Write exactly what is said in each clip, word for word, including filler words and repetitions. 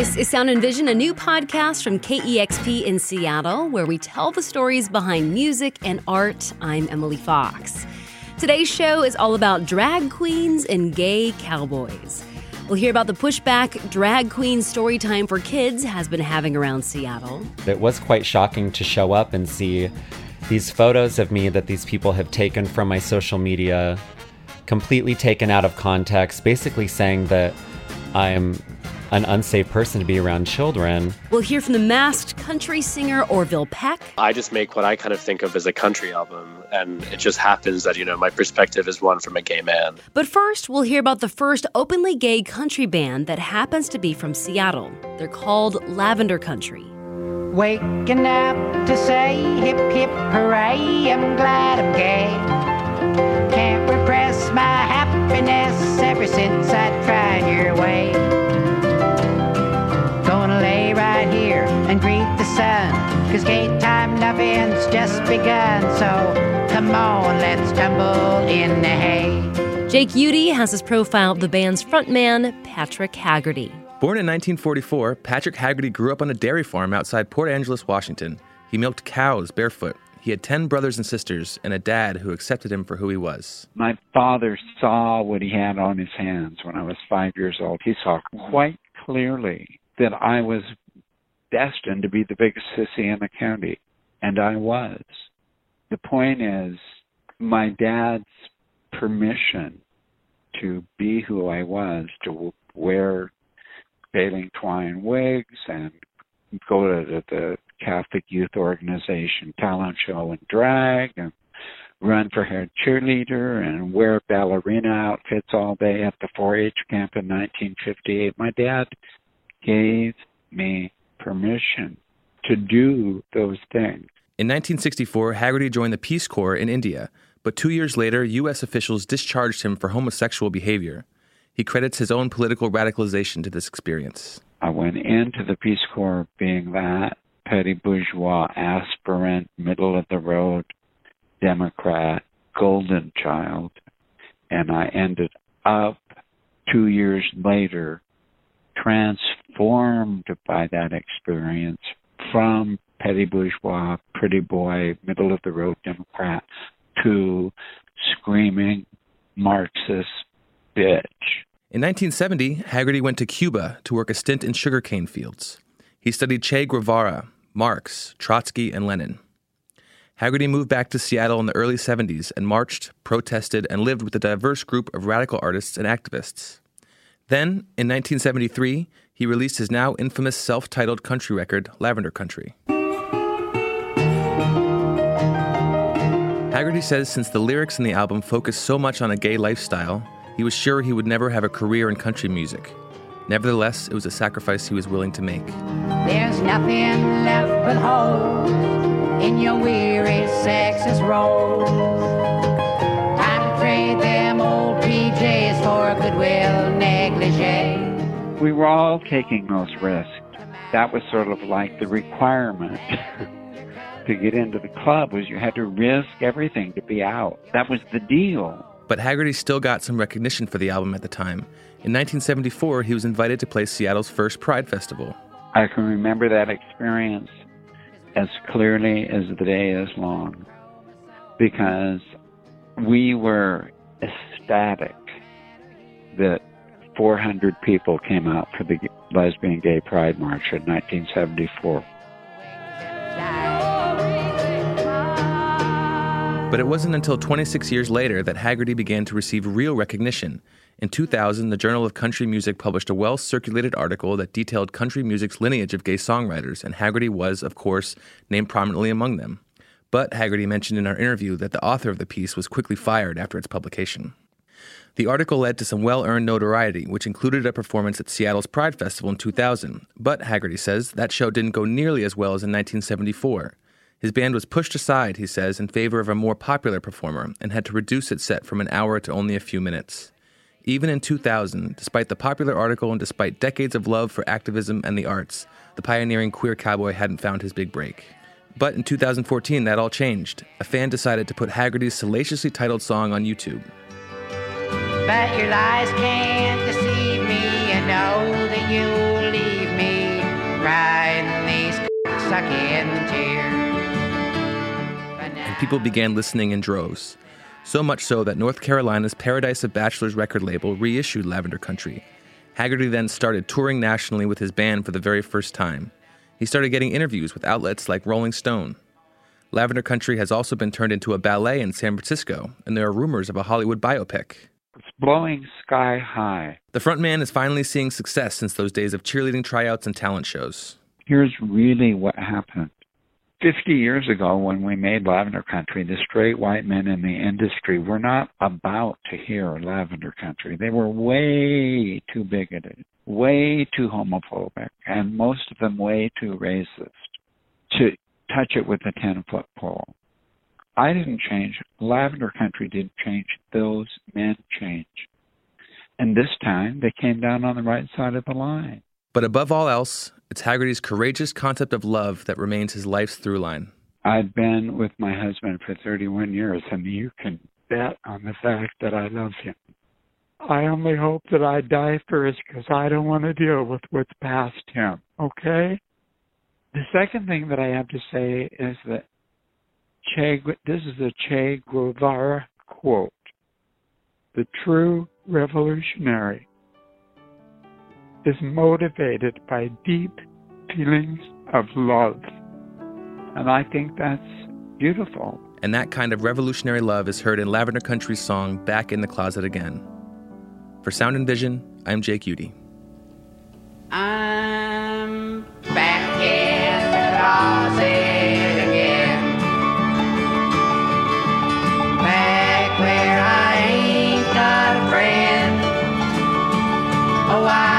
This is Sound and Vision, a new podcast from K E X P in Seattle, where we tell the stories behind music and art. I'm Emily Fox. Today's show is all about drag queens and gay cowboys. We'll hear about the pushback drag queen story time for kids has been having around Seattle. It was quite shocking to show up and see these photos of me that these people have taken from my social media, completely taken out of context, basically saying that I'm an unsafe person to be around children. We'll hear from the masked country singer Orville Peck. I just make what I kind of think of as a country album, and it just happens that, you know, my perspective is one from a gay man. But first, we'll hear about the first openly gay country band that happens to be from Seattle. They're called Lavender Country. Waking up to say hip hip hooray, I'm glad I'm gay. Can't repress my happiness ever since I tried your way. Gonna lay right here and greet the sun, 'cause gay time nothing's just begun. So come on, let's tumble in the hay. Jake Udy has his profile of the band's frontman, Patrick Haggerty. Born in nineteen forty-four, Patrick Haggerty grew up on a dairy farm outside Port Angeles, Washington. He milked cows barefoot. He had ten brothers and sisters and a dad who accepted him for who he was. My father saw what he had on his hands when I was five years old. He saw quite clearly that I was destined to be the biggest sissy in the county, and I was. The point is, my dad's permission to be who I was, to wear baling twine wigs and go to the Catholic Youth Organization talent show and drag and run for head cheerleader and wear ballerina outfits all day at the four H camp in nineteen fifty-eight. My dad gave me permission to do those things. In nineteen sixty-four, Haggerty joined the Peace Corps in India, but two years later, U S officials discharged him for homosexual behavior. He credits his own political radicalization to this experience. I went into the Peace Corps being that petty bourgeois, aspirant, middle-of-the-road Democrat, golden child, and I ended up two years later transformed by that experience from petty bourgeois, pretty boy, middle-of-the-road Democrat to screaming Marxist bitch. In nineteen seventy, Haggerty went to Cuba to work a stint in sugarcane fields. He studied Che Guevara, Marx, Trotsky, and Lenin. Haggerty moved back to Seattle in the early seventies and marched, protested, and lived with a diverse group of radical artists and activists. Then, in nineteen seventy-three, he released his now infamous self-titled country record, Lavender Country. Haggerty says since the lyrics in the album focus so much on a gay lifestyle, he was sure he would never have a career in country music. Nevertheless, it was a sacrifice he was willing to make. There's nothing left but holes in your weary sexist roles. Time to trade them old P Js for a Goodwill negligee. We were all taking those risks. That was sort of like the requirement to get into the club, was you had to risk everything to be out. That was the deal. But Haggerty still got some recognition for the album at the time. In nineteen seventy-four, he was invited to play Seattle's first Pride Festival. I can remember that experience as clearly as the day is long, because we were ecstatic that four hundred people came out for the Lesbian Gay Pride March in nineteen seventy-four. But it wasn't until twenty-six years later that Haggerty began to receive real recognition. In two thousand, the Journal of Country Music published a well-circulated article that detailed country music's lineage of gay songwriters, and Haggerty was, of course, named prominently among them. But Haggerty mentioned in our interview that the author of the piece was quickly fired after its publication. The article led to some well-earned notoriety, which included a performance at Seattle's Pride Festival in two thousand. But, Haggerty says, that show didn't go nearly as well as in nineteen seventy-four. His band was pushed aside, he says, in favor of a more popular performer, and had to reduce its set from an hour to only a few minutes. Even in two thousand, despite the popular article and despite decades of love for activism and the arts, the pioneering queer cowboy hadn't found his big break. But in two thousand fourteen, that all changed. A fan decided to put Haggerty's salaciously titled song on YouTube. But your lies can't deceive me. I know that you'll leave me sucking tears. And people began listening in droves. So much so that North Carolina's Paradise of Bachelors record label reissued Lavender Country. Haggerty then started touring nationally with his band for the very first time. He started getting interviews with outlets like Rolling Stone. Lavender Country has also been turned into a ballet in San Francisco, and there are rumors of a Hollywood biopic. It's blowing sky high. The frontman is finally seeing success since those days of cheerleading tryouts and talent shows. Here's really what happened. Fifty years ago, when we made Lavender Country, the straight white men in the industry were not about to hear Lavender Country. They were way too bigoted, way too homophobic, and most of them way too racist to touch it with a ten-foot pole. I didn't change. Lavender Country didn't change. Those men changed. And this time, they came down on the right side of the line. But above all else, it's Haggerty's courageous concept of love that remains his life's through line. I've been with my husband for thirty-one years, and you can bet on the fact that I love him. I only hope that I die first because I don't want to deal with what's past him, okay? The second thing that I have to say is that Che, this is a Che Guevara quote. The true revolutionary is motivated by deep feelings of love. And I think that's beautiful. And that kind of revolutionary love is heard in Lavender Country's song, Back in the Closet Again. For Sound and Vision, I'm Jake Udy. I'm back in the closet again. Back where I ain't got a friend. Oh, I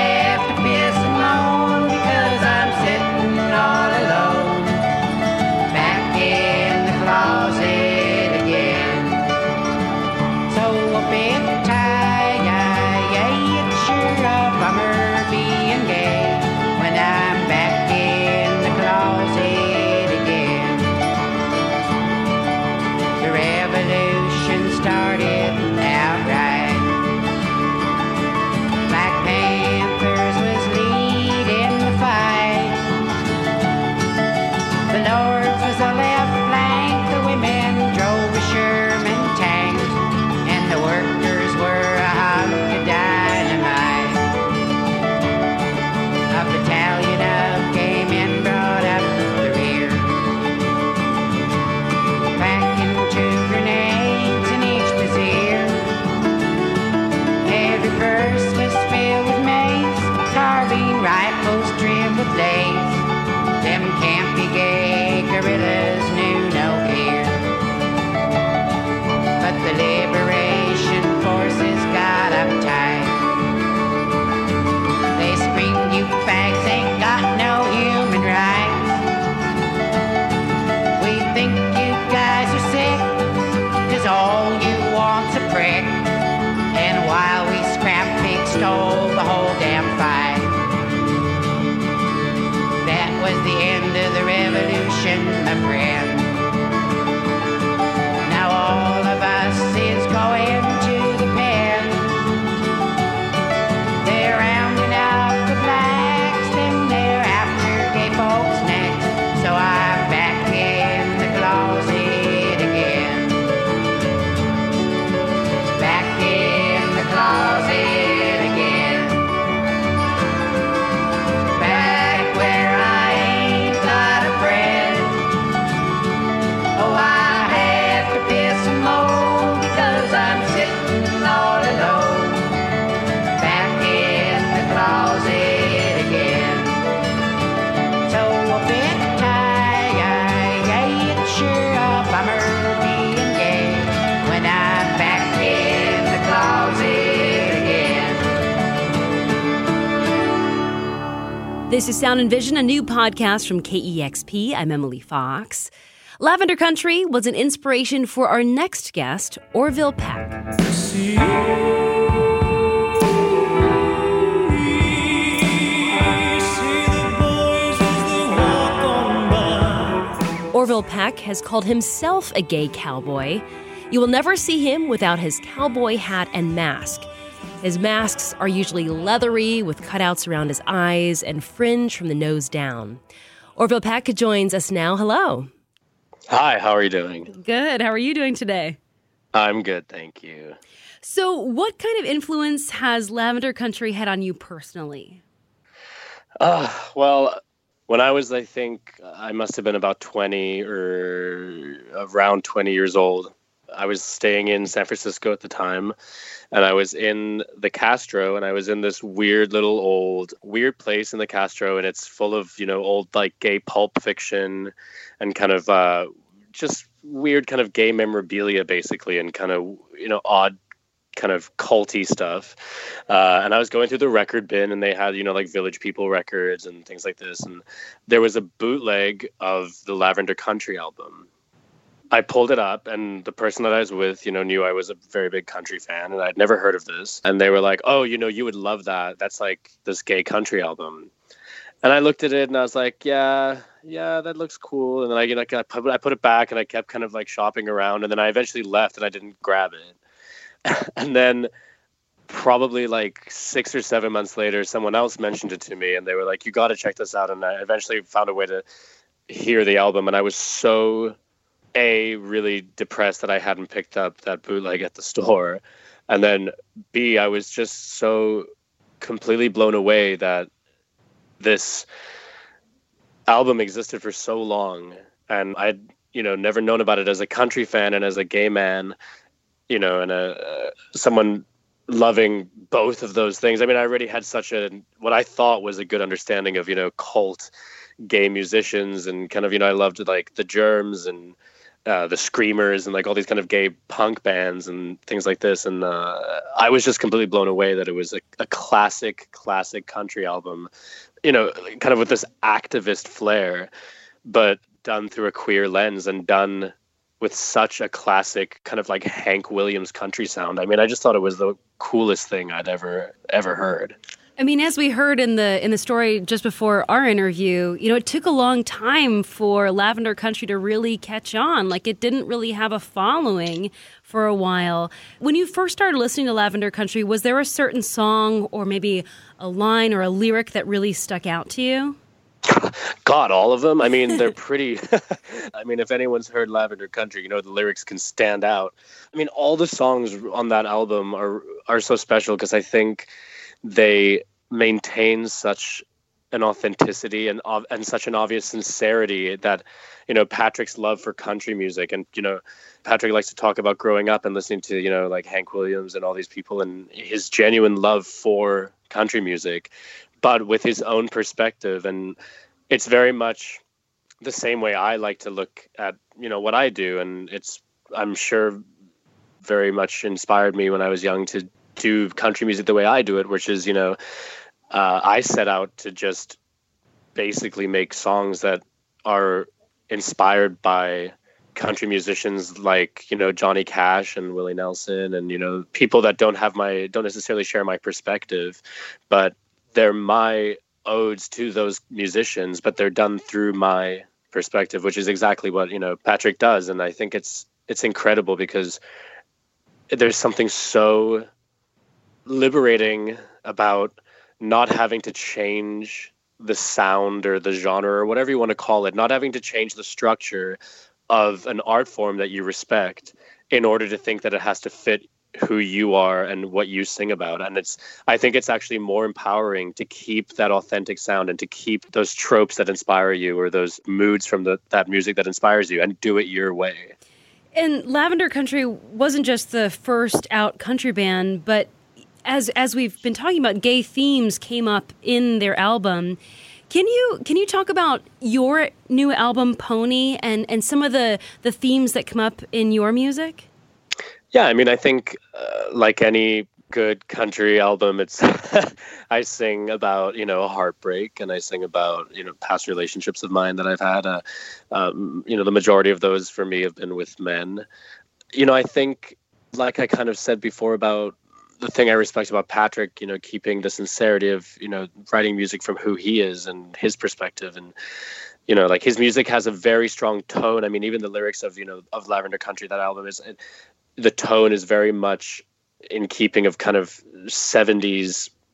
This is Sound and Vision, a new podcast from K E X P. I'm Emily Fox. Lavender Country was an inspiration for our next guest, Orville Peck. Orville Peck has called himself a gay cowboy. You will never see him without his cowboy hat and mask. His masks are usually leathery with cutouts around his eyes and fringe from the nose down. Orville Peck joins us now. Hello. Hi, how are you doing? Good. How are you doing today? I'm good, thank you. So what kind of influence has Lavender Country had on you personally? Uh, well, when I was, I think, I must have been about twenty or around twenty years old. I was staying in San Francisco at the time, and I was in the Castro, and I was in this weird little old, weird place in the Castro, and it's full of, you know, old, like, gay pulp fiction and kind of uh, just weird kind of gay memorabilia, basically, and kind of, you know, odd kind of culty stuff. Uh, and I was going through the record bin, and they had, you know, like Village People records and things like this, and there was a bootleg of the Lavender Country album. I pulled it up, and the person that I was with, you know, knew I was a very big country fan, and I'd never heard of this. And they were like, oh, you know, you would love that. That's like this gay country album. And I looked at it, and I was like, yeah, yeah, that looks cool. And then I, you know, I put, I put it back, and I kept kind of like shopping around. And then I eventually left, and I didn't grab it. And then probably like six or seven months later, someone else mentioned it to me, and they were like, you got to check this out. And I eventually found a way to hear the album. And I was so... A, really depressed that I hadn't picked up that bootleg at the store. And then B, I was just so completely blown away that this album existed for so long. And I'd, you know, never known about it as a country fan and as a gay man, you know, and a, uh, someone loving both of those things. I mean, I already had such a, what I thought was a good understanding of, you know, cult gay musicians, and kind of, you know, I loved like the Germs and Uh, the Screamers and like all these kind of gay punk bands and things like this. And uh, I was just completely blown away that it was a, a classic, classic country album, you know, kind of with this activist flair, but done through a queer lens and done with such a classic kind of like Hank Williams country sound. I mean, I just thought it was the coolest thing I'd ever, ever heard. I mean, as we heard in the in the story just before our interview, you know, it took a long time for Lavender Country to really catch on. Like, it didn't really have a following for a while. When you first started listening to Lavender Country, was there a certain song or maybe a line or a lyric that really stuck out to you? God, all of them. I mean, they're pretty. I mean, if anyone's heard Lavender Country, you know, the lyrics can stand out. I mean, all the songs on that album are are so special because I think they maintain such an authenticity and and such an obvious sincerity that, you know, Patrick's love for country music, and, you know, Patrick likes to talk about growing up and listening to, you know, like Hank Williams and all these people, and his genuine love for country music, but with his own perspective. And it's very much the same way I like to look at, you know, what I do. And it's, I'm sure, very much inspired me when I was young to do country music the way I do it, which is, you know, uh, I set out to just basically make songs that are inspired by country musicians like, you know, Johnny Cash and Willie Nelson, and, you know, people that don't have my, don't necessarily share my perspective, but they're my odes to those musicians, but they're done through my perspective, which is exactly what, you know, Patrick does. And I think it's, it's incredible because there's something so liberating about not having to change the sound or the genre or whatever you want to call it, not having to change the structure of an art form that you respect in order to think that it has to fit who you are and what you sing about. And it's, I think it's actually more empowering to keep that authentic sound and to keep those tropes that inspire you or those moods from the, that music that inspires you, and do it your way. And Lavender Country wasn't just the first out country band, but as as we've been talking about, gay themes came up in their album. Can you can you talk about your new album, Pony, and, and some of the, the themes that come up in your music? Yeah, I mean, I think uh, like any good country album, it's I sing about, you know, heartbreak, and I sing about, you know, past relationships of mine that I've had. Uh, um, you know, the majority of those for me have been with men. You know, I think, like I kind of said before about the thing I respect about Patrick, you know, keeping the sincerity of, you know, writing music from who he is and his perspective. And, you know, like his music has a very strong tone. I mean, even the lyrics of, you know, of Lavender Country, that album is, the tone is very much in keeping of kind of seventies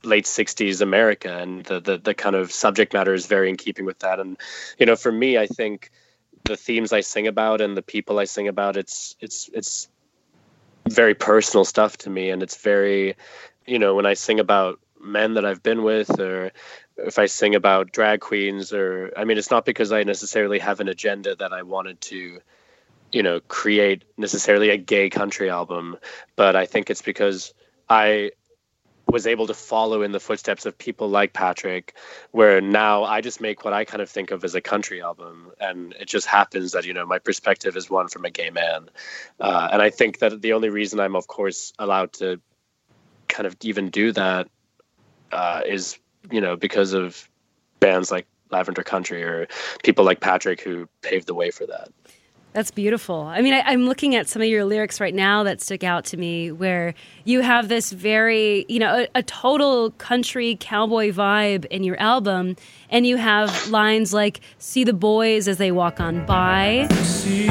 late sixties America, and the, the the kind of subject matter is very in keeping with that. And you know, for me, I think the themes I sing about and the people I sing about, it's it's it's very personal stuff to me, and it's very, you know, when I sing about men that I've been with, or if I sing about drag queens, or I mean, it's not because I necessarily have an agenda that I wanted to, you know, create necessarily a gay country album, but I think it's because I was able to follow in the footsteps of people like Patrick, where now I just make what I kind of think of as a country album. And it just happens that, you know, my perspective is one from a gay man. Uh, and I think that the only reason I'm, of course, allowed to kind of even do that uh, is, you know, because of bands like Lavender Country or people like Patrick who paved the way for that. That's beautiful. I mean, I, I'm looking at some of your lyrics right now that stick out to me, where you have this very, you know, a, a total country cowboy vibe in your album. And you have lines like, see the boys as they walk on by. See.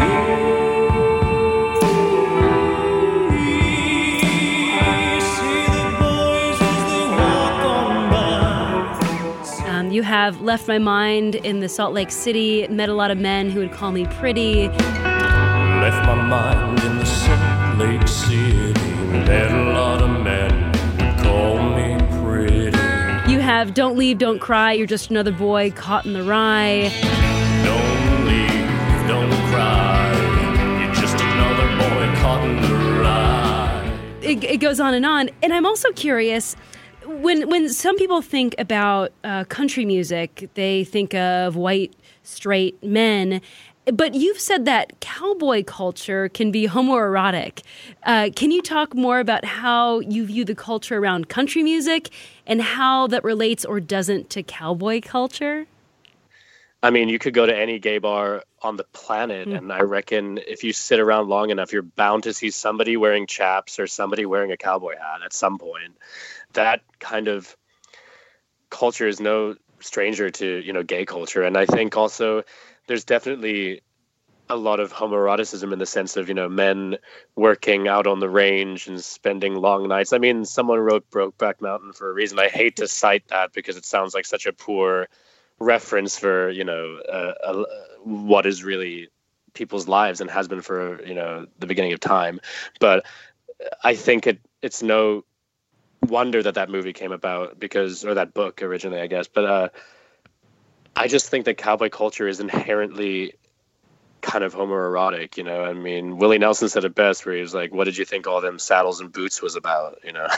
You have left my mind in the Salt Lake City, met a lot of men who would call me pretty. Left my mind in the Salt Lake City, met a lot of men who would call me pretty. You have don't leave, don't cry, you're just another boy caught in the rye. Don't leave, don't cry, you're just another boy caught in the rye. It, it goes on and on. And I'm also curious, When when some people think about uh, country music, they think of white, straight men. But you've said that cowboy culture can be homoerotic. Uh, can you talk more about how you view the culture around country music and how that relates or doesn't to cowboy culture? I mean, you could go to any gay bar on the planet, mm. and I reckon if you sit around long enough, you're bound to see somebody wearing chaps or somebody wearing a cowboy hat at some point. That kind of culture is no stranger to, you know, gay culture. And I think also there's definitely a lot of homoeroticism in the sense of, you know, men working out on the range and spending long nights. I mean, someone wrote Brokeback Mountain for a reason. I hate to cite that because it sounds like such a poor reference for, you know, uh, uh, what is really people's lives and has been for, you know, the beginning of time. But I think it it's no wonder that that movie came about because, or that book originally, I guess. But uh, I just think that cowboy culture is inherently kind of homoerotic, you know. I mean, Willie Nelson said it best, where he was like, "What did you think all them saddles and boots was about?" You know.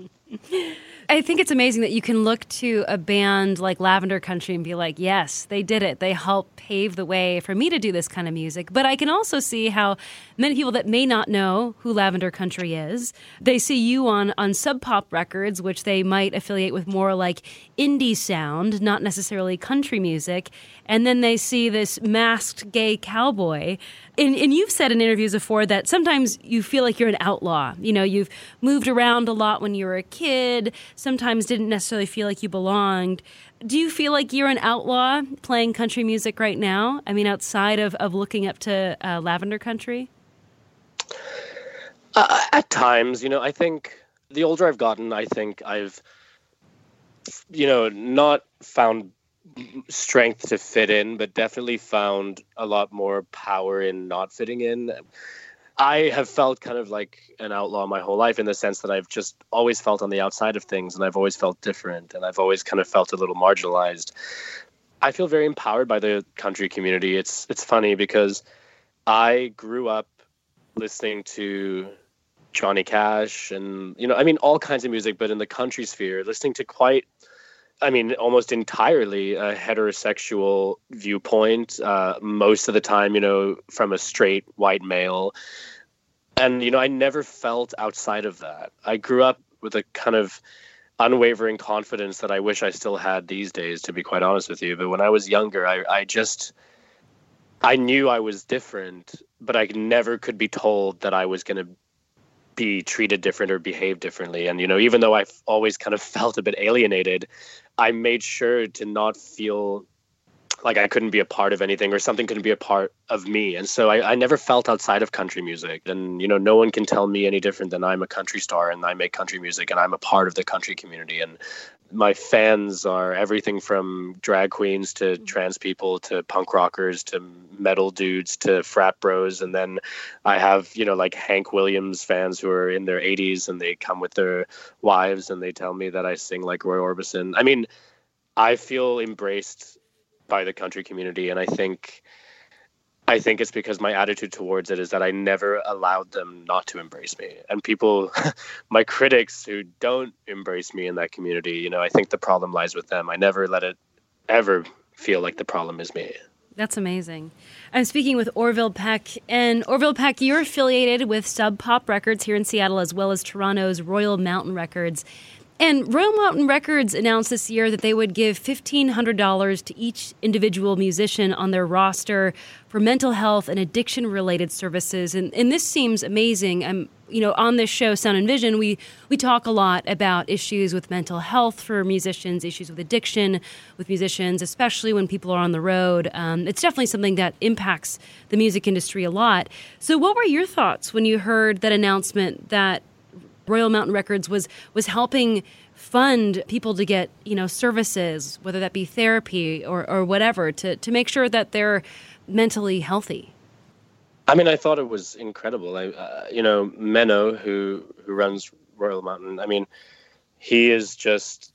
I think it's amazing that you can look to a band like Lavender Country and be like, yes, they did it. They helped pave the way for me to do this kind of music. But I can also see how many people that may not know who Lavender Country is, they see you on, on Sub Pop Records, which they might affiliate with more like indie sound, not necessarily country music. And then they see this masked gay cowboy. And, and you've said in interviews before that sometimes you feel like you're an outlaw. You know, you've moved around a lot when you were a kid, sometimes didn't necessarily feel like you belonged. Do you feel like you're an outlaw playing country music right now? I mean, outside of, of looking up to uh, Lavender Country? Uh, at times, you know, I think the older I've gotten, I think I've, you know, not found strength to fit in, but definitely found a lot more power in not fitting in. I have felt kind of like an outlaw my whole life in the sense that I've just always felt on the outside of things, and I've always felt different, and I've always kind of felt a little marginalized. I feel very empowered by the country community. It's it's funny because I grew up listening to Johnny Cash and, you know, I mean, all kinds of music, but in the country sphere, listening to quite I mean, almost entirely a heterosexual viewpoint, uh, most of the time, you know, from a straight white male. And, you know, I never felt outside of that. I grew up with a kind of unwavering confidence that I wish I still had these days, to be quite honest with you. But when I was younger, I, I just, I knew I was different, but I never could be told that I was going to be treated different or behave differently. And, you know, even though I've always kind of felt a bit alienated, I made sure to not feel like I couldn't be a part of anything or something couldn't be a part of me. And so I, I never felt outside of country music. And, you know, no one can tell me any different than I'm a country star and I make country music and I'm a part of the country community. And my fans are everything from drag queens to trans people to punk rockers to metal dudes to frat bros. And then I have, you know, like Hank Williams fans who are in their eighties and they come with their wives and they tell me that I sing like Roy Orbison. I mean, I feel embraced by the country community, and I think I think it's because my attitude towards it is that I never allowed them not to embrace me. And people, my critics who don't embrace me in that community, you know, I think the problem lies with them. I never let it ever feel like the problem is me. That's amazing. I'm speaking with Orville Peck. And Orville Peck, you're affiliated with Sub Pop Records here in Seattle, as well as Toronto's Royal Mountain Records. And Royal Mountain Records announced this year that they would give fifteen hundred dollars to each individual musician on their roster for mental health and addiction-related services. And, and this seems amazing. Um, you know, on this show, Sound and Vision, we, we talk a lot about issues with mental health for musicians, issues with addiction with musicians, especially when people are on the road. Um, it's definitely something that impacts the music industry a lot. So what were your thoughts when you heard that announcement that Royal Mountain Records was was helping fund people to get, you know, services, whether that be therapy or, or whatever, to, to make sure that they're mentally healthy? I mean, I thought it was incredible. I, uh, you know, Menno, who who runs Royal Mountain, I mean, he is just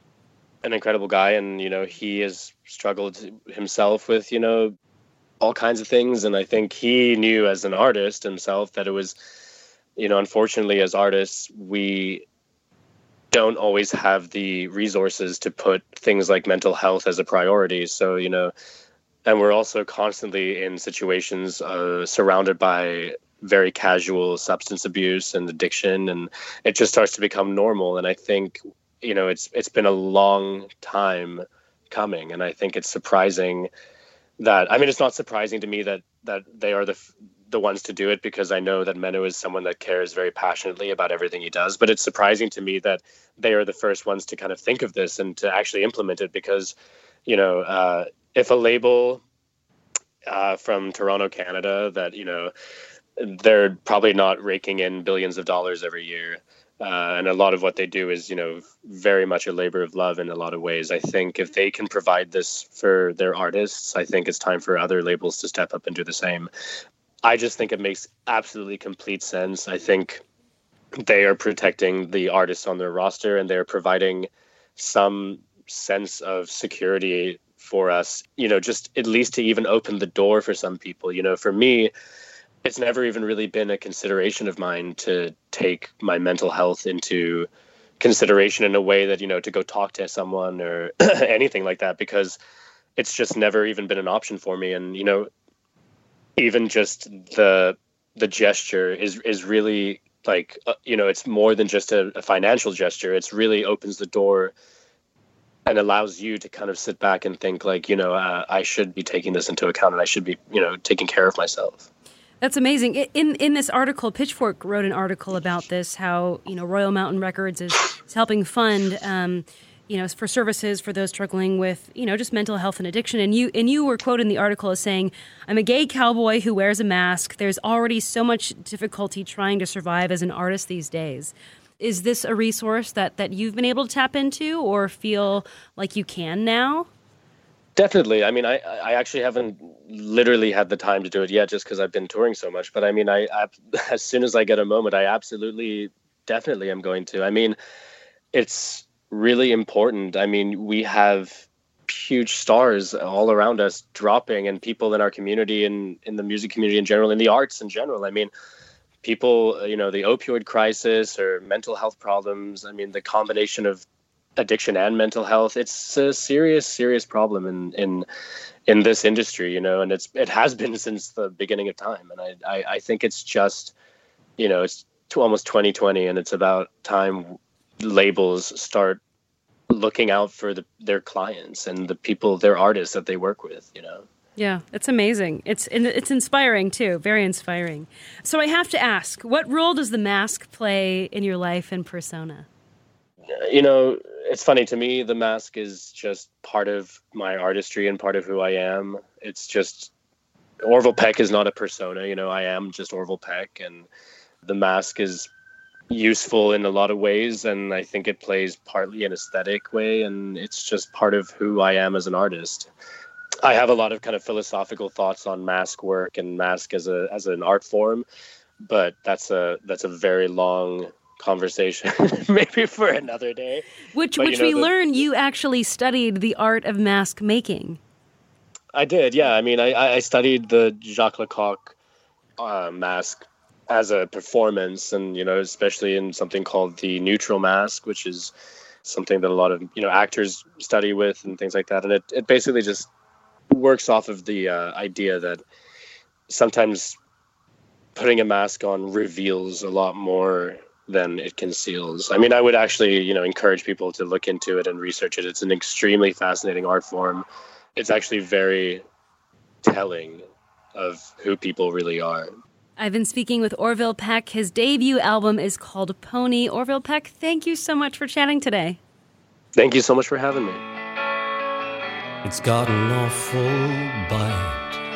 an incredible guy, and, you know, he has struggled himself with, you know, all kinds of things. And I think he knew as an artist himself that it was, you know, unfortunately, as artists, we don't always have the resources to put things like mental health as a priority. So, you know, and we're also constantly in situations uh, surrounded by very casual substance abuse and addiction, and it just starts to become normal. And I think, you know, it's it's been a long time coming, and I think it's surprising that, I mean, it's not surprising to me that that they are the the ones to do it, because I know that Menno is someone that cares very passionately about everything he does. But it's surprising to me that they are the first ones to kind of think of this and to actually implement it, because, you know, uh, if a label uh, from Toronto, Canada, that, you know, they're probably not raking in billions of dollars every year. Uh, and a lot of what they do is, you know, very much a labor of love in a lot of ways. I think if they can provide this for their artists, I think it's time for other labels to step up and do the same. I just think it makes absolutely complete sense. I think they are protecting the artists on their roster, and they're providing some sense of security for us, you know, just at least to even open the door for some people. You know, for me, it's never even really been a consideration of mine to take my mental health into consideration in a way that, you know, to go talk to someone or anything like that, because it's just never even been an option for me. And, you know, even just the the gesture is is really like, uh, you know, it's more than just a, a financial gesture. It's really opens the door and allows you to kind of sit back and think like, you know, uh, I should be taking this into account, and I should be, you know, taking care of myself. That's amazing. In in this article, Pitchfork wrote an article about this, how, you know, Royal Mountain Records is, is helping fund um, you know, for services for those struggling with, you know, just mental health and addiction. And you and you were quoted in the article as saying, "I'm a gay cowboy who wears a mask. There's already so much difficulty trying to survive as an artist these days." Is this a resource that, that you've been able to tap into or feel like you can now? Definitely. I mean, I, I actually haven't literally had the time to do it yet, just because I've been touring so much. But I mean, I, I as soon as I get a moment, I absolutely, definitely am going to. I mean, it's really important. I mean, we have huge stars all around us dropping, and people in our community and in the music community in general, in the arts in general. I mean, people, you know, the opioid crisis or mental health problems. I mean, the combination of addiction and mental health, it's a serious, serious problem in, in, in this industry, you know, and it's, it has been since the beginning of time. And I, I, I think it's just, you know, it's to almost twenty twenty, and it's about time labels start looking out for the, their clients and the people, their artists that they work with, you know. Yeah, it's amazing. It's it's inspiring too, very inspiring. So I have to ask, what role does the mask play in your life and persona? You know, it's funny to me, the mask is just part of my artistry and part of who I am. It's just, Orville Peck is not a persona, you know, I am just Orville Peck, and the mask is useful in a lot of ways, and I think it plays partly an aesthetic way, and it's just part of who I am as an artist. I have a lot of kind of philosophical thoughts on mask work and mask as a as an art form, but that's a that's a very long conversation, maybe for another day. Which but, which you know, we the, learn you actually studied the art of mask making. I did, yeah. I mean, I, I studied the Jacques Lecoq uh, mask as a performance, and, you know, especially in something called the neutral mask, which is something that a lot of, you know, actors study with and things like that. And it, it basically just works off of the uh, idea that sometimes putting a mask on reveals a lot more than it conceals. I mean, I would actually, you know, encourage people to look into it and research it. It's an extremely fascinating art form. It's actually very telling of who people really are. I've been speaking with Orville Peck. His debut album is called Pony. Orville Peck, thank you so much for chatting today. Thank you so much for having me. It's got an awful bite.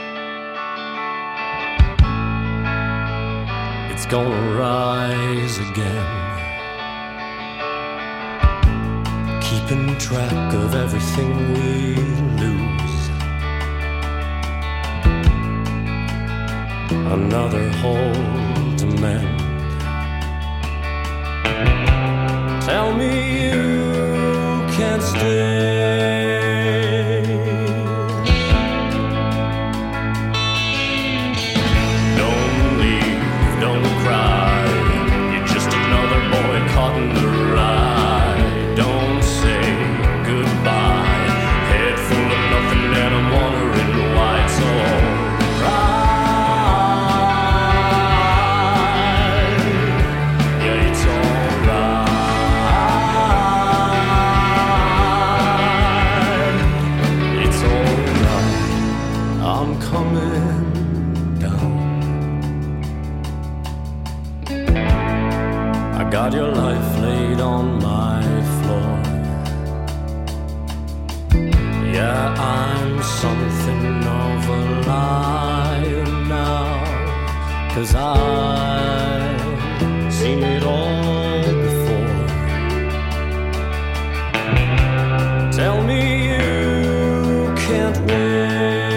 It's gonna rise again, keeping track of everything we lose. Another hole to mend. Tell me you can't stay. Don't leave, don't cry. You're just another boy caught in the ride. Don't say goodbye. Head full of nothing and I'm wondering why it's all right. Got your life laid on my floor. Yeah, I'm something of a liar now, 'cause I've seen it all before. Tell me you can't wait.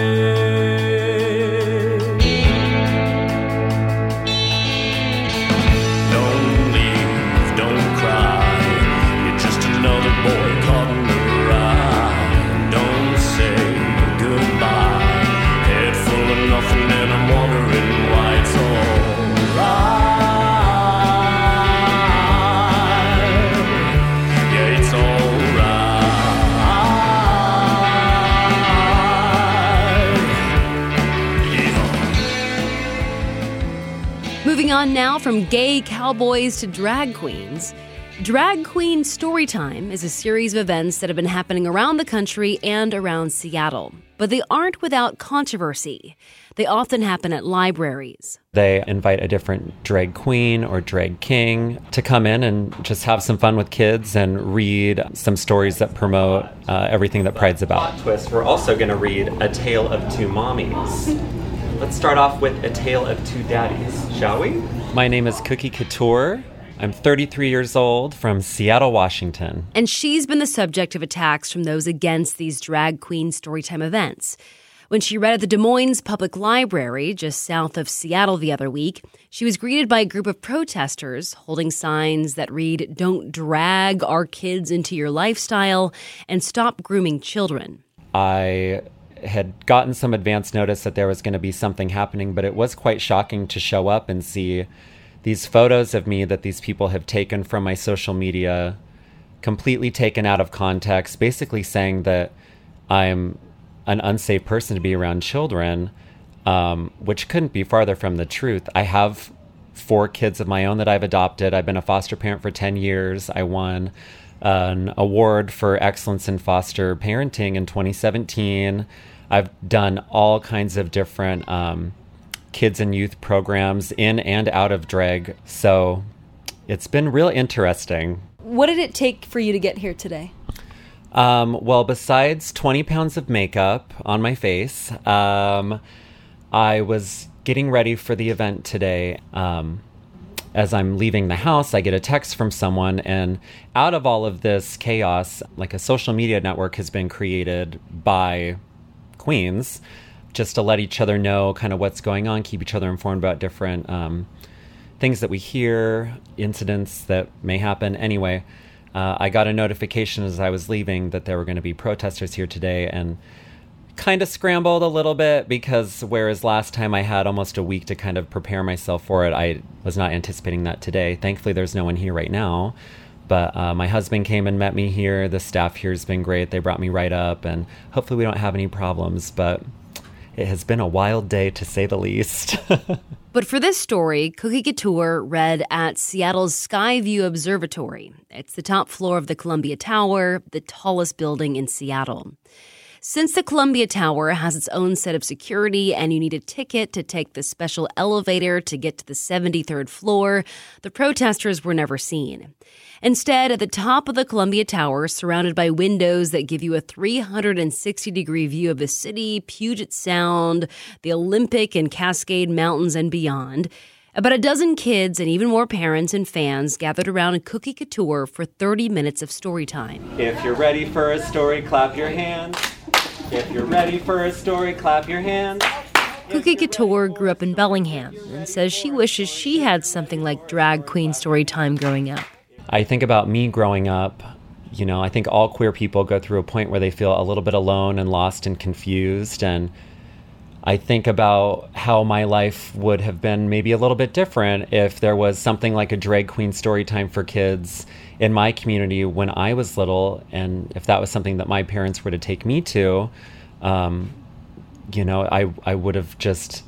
Moving on now from gay cowboys to drag queens. Drag Queen Storytime is a series of events that have been happening around the country and around Seattle. But they aren't without controversy. They often happen at libraries. They invite a different drag queen or drag king to come in and just have some fun with kids and read some stories that promote uh, everything that Pride's about. Twist, we're also going to read A Tale of Two Mommies. Let's start off with A Tale of Two Daddies, shall we? My name is Cookie Couture. I'm thirty-three years old from Seattle, Washington. And she's been the subject of attacks from those against these drag queen storytime events. When she read at the Des Moines Public Library, just south of Seattle the other week, she was greeted by a group of protesters holding signs that read, "Don't drag our kids into your lifestyle," and "Stop grooming children." I had gotten some advance notice that there was going to be something happening, but it was quite shocking to show up and see these photos of me that these people have taken from my social media, completely taken out of context, basically saying that I'm an unsafe person to be around children, um, which couldn't be farther from the truth. I have four kids of my own that I've adopted. I've been a foster parent for ten years. I won an award for excellence in foster parenting in twenty seventeen. I've done all kinds of different um, kids and youth programs in and out of drag. So it's been real interesting. What did it take for you to get here today? Um, well, besides twenty pounds of makeup on my face, um, I was getting ready for the event today. Um, as I'm leaving the house, I get a text from someone, and out of all of this chaos, like a social media network has been created by queens just to let each other know kind of what's going on, keep each other informed about different um, things that we hear, incidents that may happen. Anyway, uh, I got a notification as I was leaving that there were going to be protesters here today, and kind of scrambled a little bit because whereas last time I had almost a week to kind of prepare myself for it, I was not anticipating that today. Thankfully, there's no one here right now. But uh, my husband came and met me here. The staff here has been great. They brought me right up, and hopefully we don't have any problems. But it has been a wild day, to say the least. But for this story, Cookie Couture read at Seattle's Skyview Observatory. It's the top floor of the Columbia Tower, the tallest building in Seattle. Since the Columbia Tower has its own set of security and you need a ticket to take the special elevator to get to the seventy-third floor, the protesters were never seen. Instead, at the top of the Columbia Tower, surrounded by windows that give you a three hundred sixty degree view of the city, Puget Sound, the Olympic and Cascade Mountains, and beyond, about a dozen kids and even more parents and fans gathered around Cookie Couture for thirty minutes of story time. If you're ready for a story, clap your hands. If you're ready for a story, clap your hands. Cookie Couture grew up in Bellingham and says she wishes she had something like drag queen story time growing up. I think about me growing up, you know, I think all queer people go through a point where they feel a little bit alone and lost and confused. And I think about how my life would have been maybe a little bit different if there was something like a drag queen story time for kids in my community when I was little, and if that was something that my parents were to take me to, um, you know, I I would have just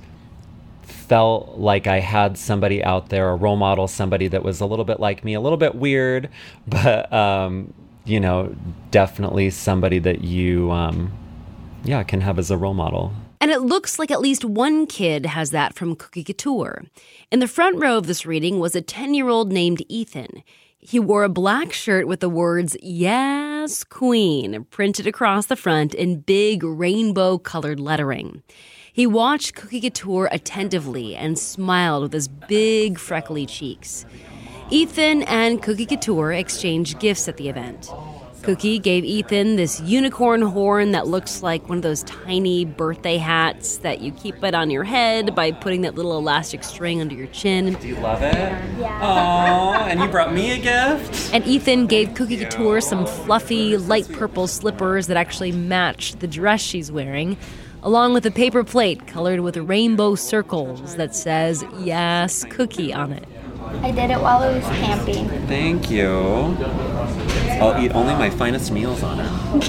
felt like I had somebody out there, a role model, somebody that was a little bit like me, a little bit weird, but, um, you know, definitely somebody that you, um, yeah, can have as a role model. And it looks like at least one kid has that from Cookie Couture. In the front row of this reading was a ten-year-old named Ethan. He wore a black shirt with the words, "Yes, Queen," printed across the front in big rainbow-colored lettering. He watched Cookie Couture attentively and smiled with his big, freckly cheeks. Ethan and Cookie Couture exchanged gifts at the event. Cookie gave Ethan this unicorn horn that looks like one of those tiny birthday hats that you keep it on your head by putting that little elastic string under your chin. Do you love it? Yeah. Aww, and you brought me a gift? And Ethan gave Cookie Couture some fluffy, light purple slippers that actually matched the dress she's wearing, along with a paper plate colored with rainbow circles that says, "Yes, Cookie" on it. I did it while I was camping. Thank you. I'll eat only my finest meals on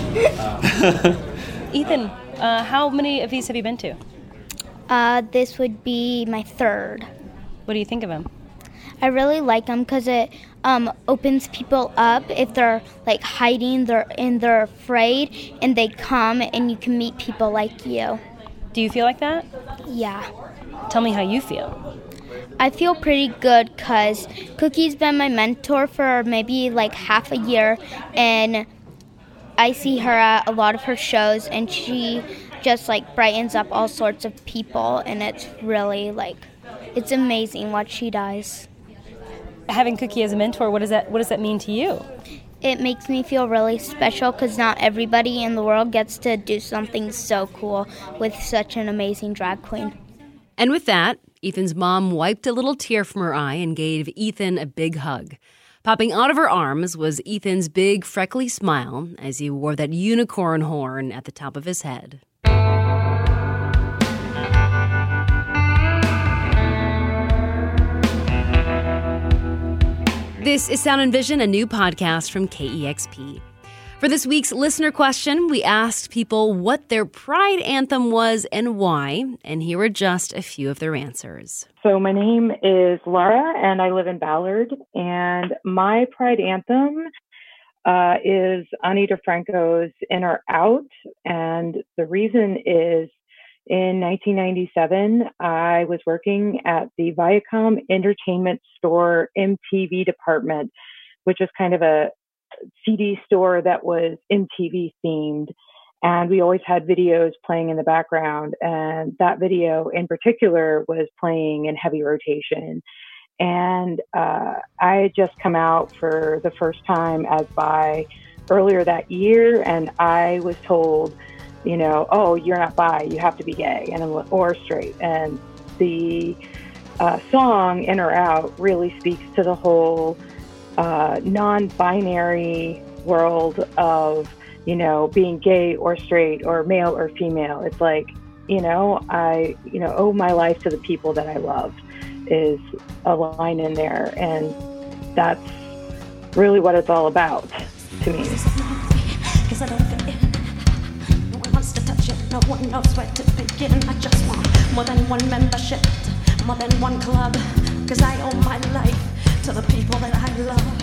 it. Ethan, uh, how many of these have you been to? Uh, this would be my third. What do you think of them? I really like them because it um, opens people up if they're like hiding they're, and they're afraid, and they come and you can meet people like you. Do you feel like that? Yeah. Tell me how you feel. I feel pretty good because Cookie's been my mentor for maybe like half a year, and I see her at a lot of her shows, and she just like brightens up all sorts of people, and it's really like, it's amazing what she does. Having Cookie as a mentor, what does that what does that mean to you? It makes me feel really special because not everybody in the world gets to do something so cool with such an amazing drag queen. And with that, Ethan's mom wiped a little tear from her eye and gave Ethan a big hug. Popping out of her arms was Ethan's big, freckly smile as he wore that unicorn horn at the top of his head. This is Sound and Vision, a new podcast from K E X P. For this week's listener question, we asked people what their pride anthem was and why, and here are just a few of their answers. So my name is Laura, and I live in Ballard, and my pride anthem uh, is Ani DeFranco's In or Out, and the reason is in nineteen ninety-seven, I was working at the Viacom Entertainment Store M T V department which is kind of a C D store that was M T V themed. And we always had videos playing in the background. And that video in particular was playing in heavy rotation. And uh, I had just come out for the first time as bi earlier that year. And I was told, you know, oh, you're not bi, you have to be gay and or straight. And the uh, song In or Out really speaks to the whole uh, non-binary world of, you know, being gay or straight or male or female. It's like, you know, I, you know, owe my life to the people that I love is a line in there. And that's really what it's all about to me. No one wants to touch it, no one knows where to begin. I just want more than one membership, more than one club, because I owe my life to the people that I love.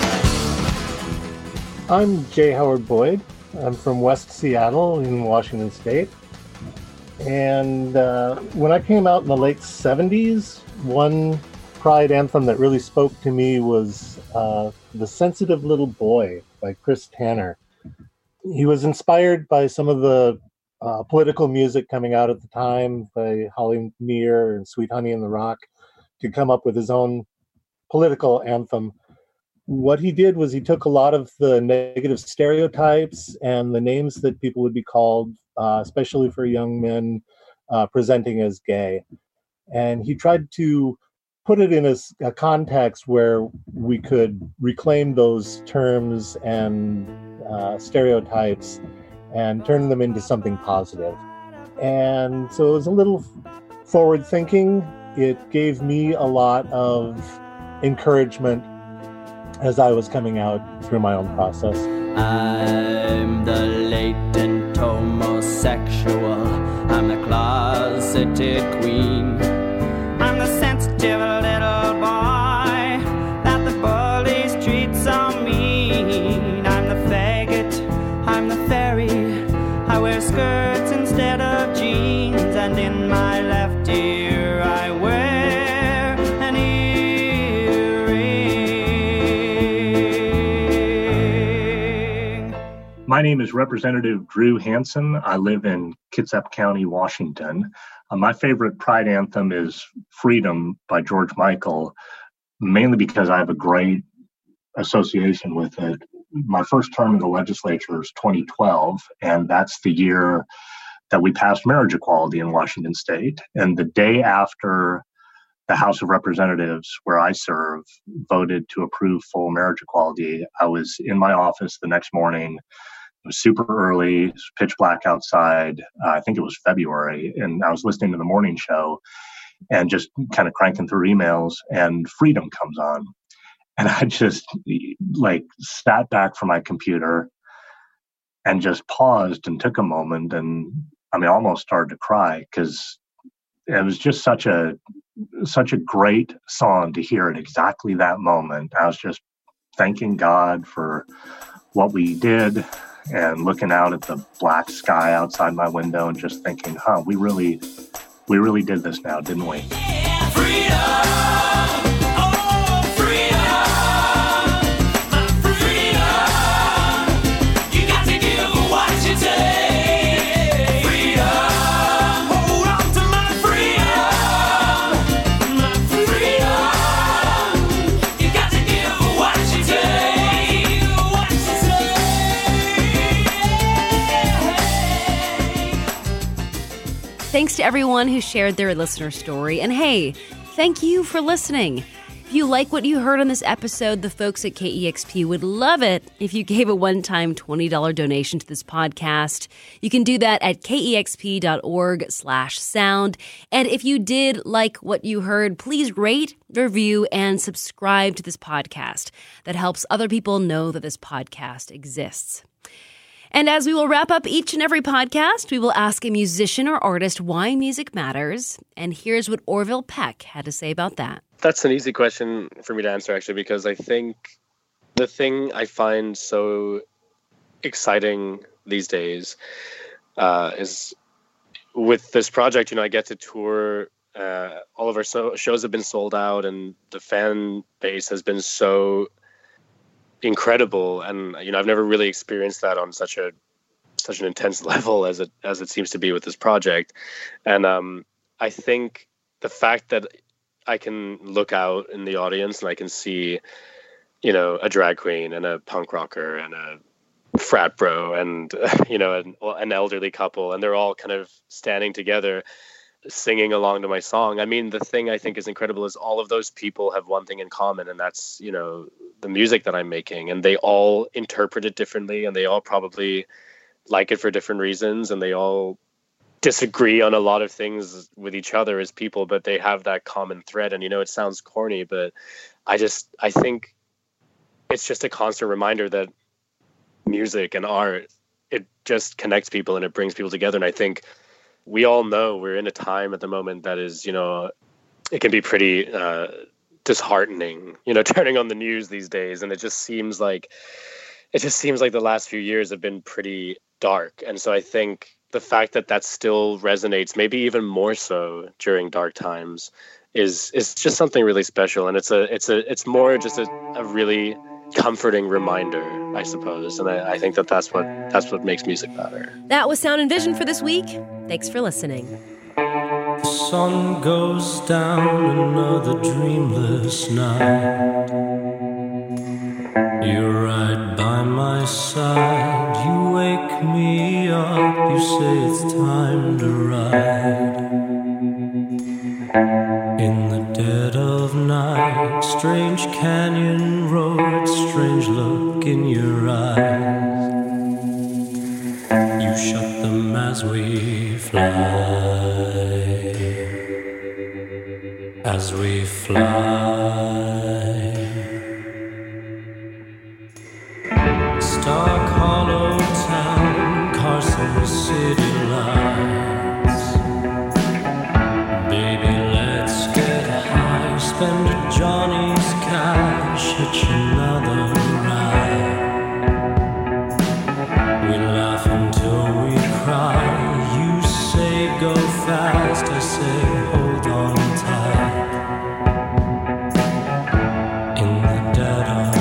I'm J. Howard Boyd. I'm from West Seattle in Washington State. And uh, when I came out in the late seventies, one Pride anthem that really spoke to me was uh, The Sensitive Little Boy by Chris Tanner. He was inspired by some of the uh, political music coming out at the time by Holly Near and Sweet Honey in the Rock to come up with his own political anthem. What he did was he took a lot of the negative stereotypes and the names that people would be called, uh, especially for young men uh, presenting as gay. And he tried to put it in a, a context where we could reclaim those terms and uh, stereotypes and turn them into something positive. And so it was a little forward thinking. It gave me a lot of encouragement as I was coming out through my own process. I'm the latent homosexual. I'm the closeted queen. I'm the sensitive little boy that the bullies treat so mean. I'm the faggot, I'm the fairy. I wear skirts instead of jeans, and in my left ear I wear an earring. My name is Representative Drew Hansen. I live in Kitsap County, Washington. Uh, my favorite Pride anthem is Freedom by George Michael, mainly because I have a great association with it. My first term in the legislature is twenty twelve, and that's the year that we passed marriage equality in Washington State. And the day after the House of Representatives, where I serve, voted to approve full marriage equality, I was in my office the next morning. It was super early, it was pitch black outside. Uh, I think it was February, and I was listening to the morning show and just kind of cranking through emails, and Freedom comes on. And I just like sat back from my computer and just paused and took a moment, and I mean, almost started to cry because it was just such a such a great song to hear at exactly that moment. I was just thanking God for what we did and looking out at the black sky outside my window and just thinking, huh, we really, we really did this now, didn't we? Freedom! Thanks to everyone who shared their listener story. And hey, thank you for listening. If you like what you heard on this episode, the folks at K E X P would love it if you gave a one-time twenty dollars donation to this podcast. You can do that at kexp.org slash sound. And if you did like what you heard, please rate, review, and subscribe to this podcast. That helps other people know that this podcast exists. And as we will wrap up each and every podcast, we will ask a musician or artist why music matters. And here's what Orville Peck had to say about that. That's an easy question for me to answer, actually, because I think the thing I find so exciting these days uh, is with this project, you know, I get to tour. Uh, all of our so- shows have been sold out, and the fan base has been so incredible. And, you know, I've never really experienced that on such a such an intense level as it as it seems to be with this project. And um, I think the fact that I can look out in the audience and I can see, you know, a drag queen and a punk rocker and a frat bro and, you know, an, an elderly couple, and they're all kind of standing together singing along to my song. I mean, the thing I think is incredible is all of those people have one thing in common, and that's, you know, the music that I'm making, and they all interpret it differently, and they all probably like it for different reasons, and they all disagree on a lot of things with each other as people, but they have that common thread. And, you know, it sounds corny, but I just, I think it's just a constant reminder that music and art, it just connects people and it brings people together. And I think we all know we're in a time at the moment that is, you know, it can be pretty uh, disheartening, you know, turning on the news these days. And it just seems like, it just seems like the last few years have been pretty dark. And so I think the fact that that still resonates, maybe even more so during dark times, is is just something really special. And it's a it's a it's more just a, a really comforting reminder, I suppose. And I, I think that that's what that's what makes music matter. That was Sound and Vision for this week. Thanks for listening. The sun goes down, another dreamless night. You're right by my side, you wake me up, you say it's time to ride. In the dead of night, strange canyon road, strange look in your eyes. You shut them as we fly, as we fly. Stark Hollow Town, Carson City lights. Baby, let's get high, spend a Johnny's cash, hitch another ride. We laugh until we cry, you say go fast, I say hold on tight. In the dead of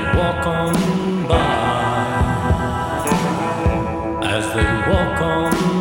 walk on